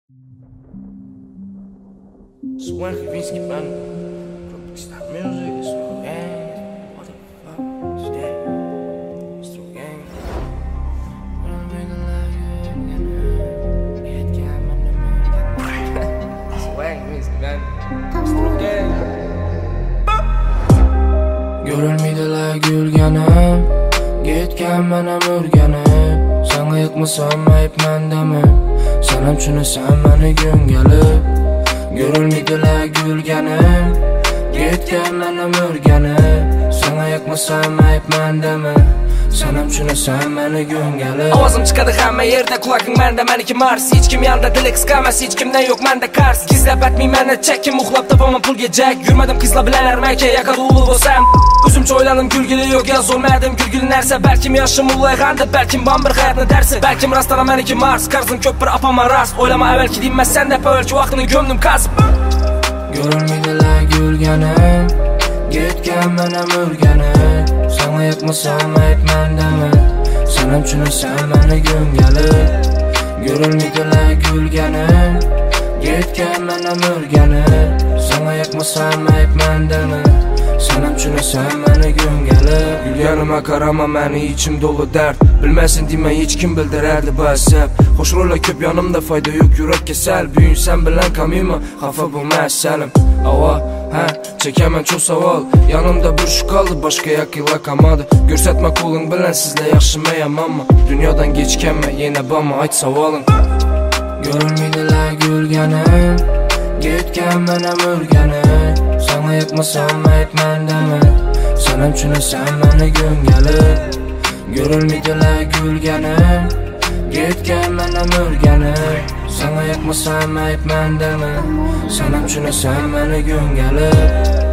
Swan Kavinsky, man. Stop music, it's no gang. What the fuck is that? It's no gang. I'm thinking like you, get down, man. Swan Kavinsky, man. It's no gang. Görülmeydiler gülgenim, gitken menem ürgenim. Sana yıkmasam ayıp mendemi, sanam tushunsan meni gün gelip. Görülmeydiler gülgenim, gitken menem ürgenim. Sana yıkmasam ayıp mendemi, sanam tushunsan meni gün gelip. Ovozim chiqadi hamma yerda, quloqing menda, meniki Mars. Hech kim yonida, dili qisqamas, hech kimdan yo'q menda qars. Gizlab aytmayman chekkim, uxlab topaman pulga jak. Yurmadim qizlar bilan armaka, yaqin ulug' bo'lsam. O'zimcha o'yladim, kulgili yo'q, yozolmadim kulgili narsa. Balkim yoshim ulg'ayg'andi, balkim bor bir hayotni darsi. Balkim rostdan meniki Mars, qarzim ko'p bir opaman rast. O'ylama avvalki deyman senda, avvalki vaqtini ko'mdim qazib. Görülmeydiler gülgenim, gitken menem ürgenim. Sana yıkmasam ayıp mendemi, sanam tushunsan meni gün gelip. Görülmeydiler gülgenim, gitken menem ürgenim. Sana yıkmasam ayıp mendemi, sanam tushunsan meni gün gelip. Gülgenime qarama, meni içim dolu dert. Bilmesin deme, hech kim bildiradi basab. Xo'sh ro'ylar ko'p yonimda, foyda yo'q, yurak kasal. Bugun sen bilan kamima, xafa bo'lma salim. Ava, ha, chekaman cho'q savol. Yonimda bir shu qoldi, boshqa yo'qila qolmadi. Ko'rsatma qo'ling bilan, sizlar yaxshimi yomonmi? Dunyodan kechganman, yana bormi, ayt savoling. Görülmeydiler gülgenim, gitken menem ürgenim. Sana yıkmasam ayıp mendemi, sanam tushunsan meni gün gelip. Görülmeydiler gülgenim, gitken menem ürgenim. Sana yıkmasam ayıp mendemi, sanam tushunsan meni gün gelip.